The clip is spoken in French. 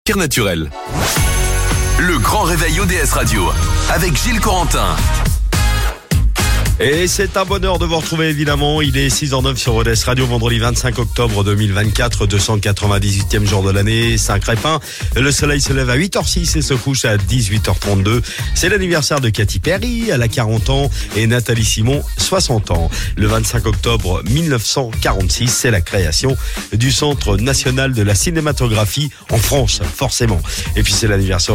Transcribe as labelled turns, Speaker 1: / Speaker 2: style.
Speaker 1: Naturel. Le grand réveil ODS Radio avec Gilles Corentin.
Speaker 2: Et c'est un bonheur de vous retrouver évidemment. Il est 6h09 sur ODS Radio, vendredi 25 octobre 2024, 298e jour de l'année, Saint-Crépin. Le soleil se lève à 8h06 et se couche à 18h32. C'est l'anniversaire de Katy Perry, elle a 40 ans, et Nathalie Simon, 60 ans. Le 25 octobre 1946, c'est la création du Centre national de la cinématographie en France, forcément. Et puis c'est l'anniversaire